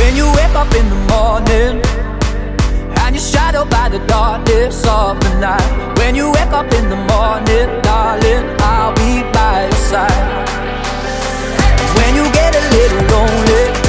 When you wake up in the morning and you're shadowed by the darkness of the night. When you wake up in the morning, darling, I'll be by your side. When you get a little lonely